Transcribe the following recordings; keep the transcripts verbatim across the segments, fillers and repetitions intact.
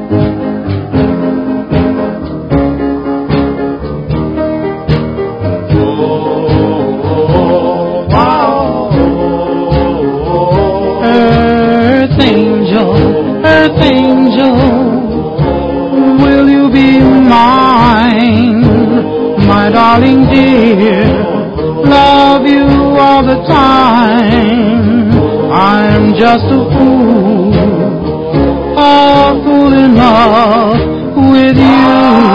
Earth angel, earth angel, will you be mine, my darling dear? Love you all the time. I'm just a fool, a fool in love with you.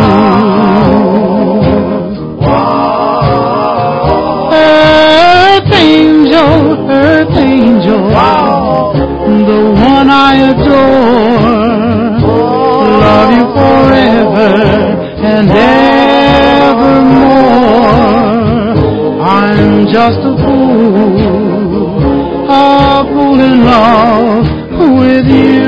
Earth angel, earth angel, the one I adore. Love you forever and evermore. I'm just a fool, a fool in love with you.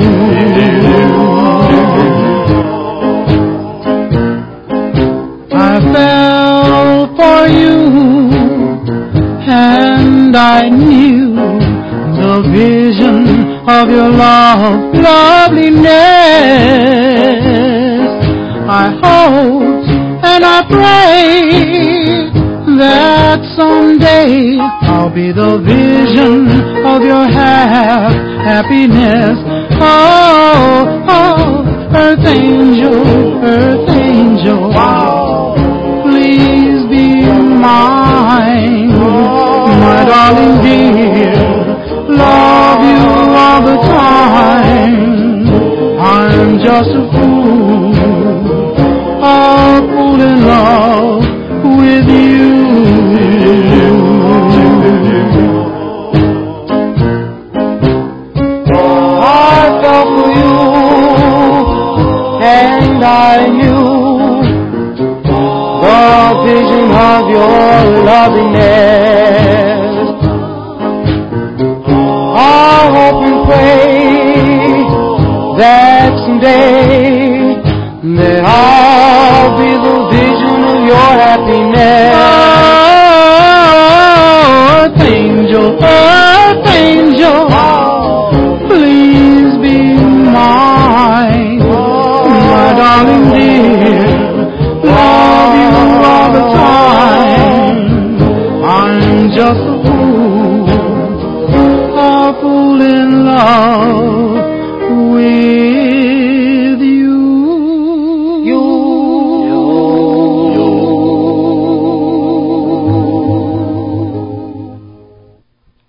I fell for you, and I knew the vision of your love, loveliness. I hoped and I prayed that someday I'll be the vision of your ha- happiness. Oh, oh, earth angel, earth angel, please be mine, my darling dear. Love you all the time. I'm just a fool, a fool in love with you. I fell for you, and I knew the vision of your loveliness. I hope and pray that someday that I'll be the vision of your happiness. Oh, earth angel, earth angel, please be mine, my darling dear. Love you all the time. I'm just a fool, a fool in love